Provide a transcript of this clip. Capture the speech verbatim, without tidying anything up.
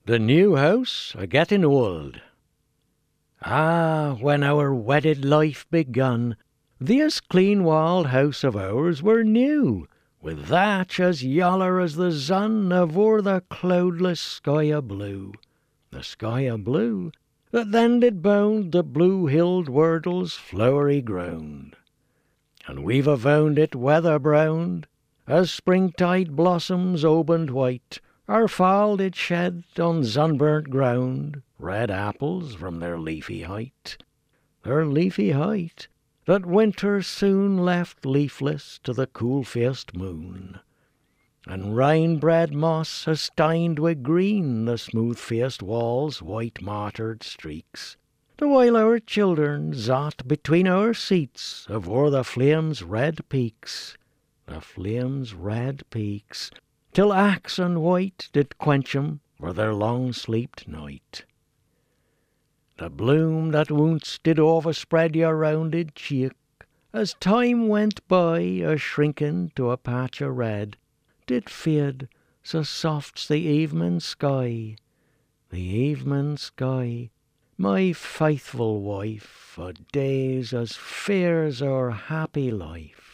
The new house a getting old. Ah, when our wedded life begun, this clean-walled house of ours were new, with thatch as yaller as the sun avore the cloudless sky o' blue, the sky o' blue that then did bound the blue-hilled Wordle's flowery ground. And we've a-found it weather-browned, as springtide blossoms opened white, or fall did shed on sunburnt ground red apples from their leafy height, their leafy height, that winter soon left leafless to the cool-faced moon. And rain-bred moss has stained wi' green the smooth-faced walls' white martyred streaks, the while our children zot between our seats avore the flames' red peaks, the flames' red peaks, till axe and white did quench 'em for their long-sleeped night. The bloom that once did overspread your rounded cheek, as time went by a shrinking to a patch o' red, did fade, so soft's the evening sky, the evening sky, my faithful wife, o' days as fair's our happy life.